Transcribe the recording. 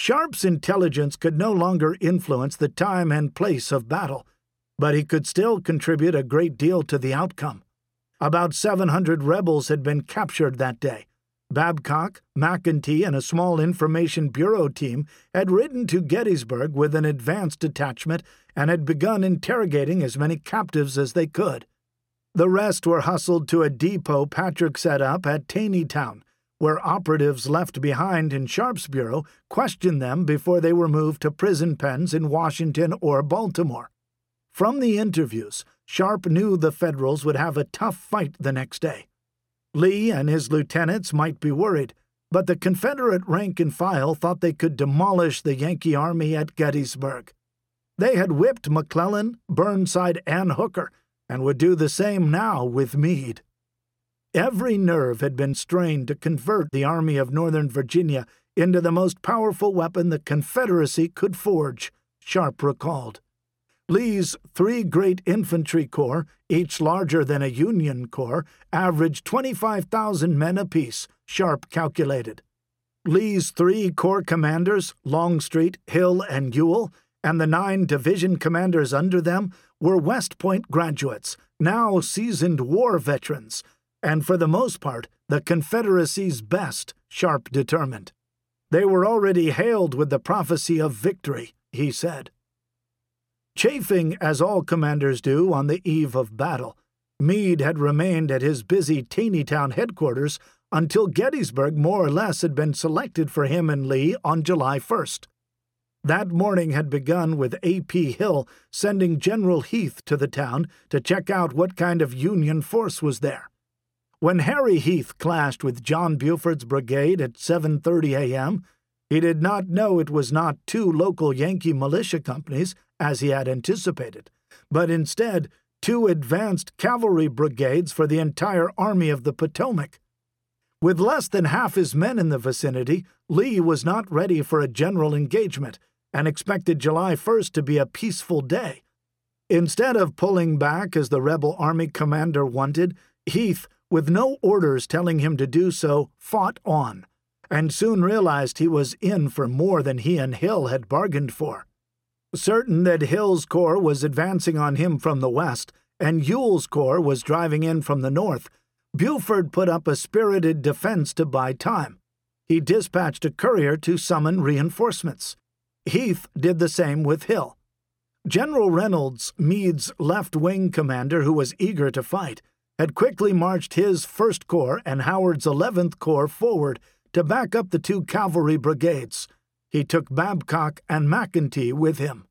Sharp's intelligence could no longer influence the time and place of battle, but he could still contribute a great deal to the outcome. About 700 rebels had been captured that day. Babcock, McEntee, and a small information bureau team had ridden to Gettysburg with an advance detachment and had begun interrogating as many captives as they could. The rest were hustled to a depot Patrick set up at Taneytown, where operatives left behind in Sharp's bureau questioned them before they were moved to prison pens in Washington or Baltimore. From the interviews, Sharp knew the Federals would have a tough fight the next day. Lee and his lieutenants might be worried, but the Confederate rank and file thought they could demolish the Yankee army at Gettysburg. They had whipped McClellan, Burnside, and Hooker, and would do the same now with Meade. Every nerve had been strained to convert the Army of Northern Virginia into the most powerful weapon the Confederacy could forge, Sharp recalled. Lee's 3 great infantry corps, each larger than a Union corps, averaged 25,000 men apiece, Sharp calculated. Lee's 3 corps commanders, Longstreet, Hill, and Ewell, and the 9 division commanders under them were West Point graduates, now seasoned war veterans, and for the most part the Confederacy's best, Sharp determined. They were already hailed with the prophecy of victory, he said. Chafing as all commanders do on the eve of battle, Meade had remained at his busy Taneytown headquarters until Gettysburg more or less had been selected for him and Lee on July 1st. That morning had begun with A.P. Hill sending General Heath to the town to check out what kind of Union force was there. When Harry Heath clashed with John Buford's brigade at 7:30 a.m., he did not know it was not 2 local Yankee militia companies, as he had anticipated, but instead 2 advanced cavalry brigades for the entire Army of the Potomac. With less than half his men in the vicinity, Lee was not ready for a general engagement and expected July 1st to be a peaceful day. Instead of pulling back as the rebel army commander wanted, Heath, with no orders telling him to do so, fought on, and soon realized he was in for more than he and Hill had bargained for. Certain that Hill's corps was advancing on him from the west, and Ewell's corps was driving in from the north, Buford put up a spirited defense to buy time. He dispatched a courier to summon reinforcements. Heath did the same with Hill. General Reynolds, Meade's left-wing commander who was eager to fight, had quickly marched his 1st Corps and Howard's 11th Corps forward to back up the 2 cavalry brigades. He took Babcock and McEntee with him.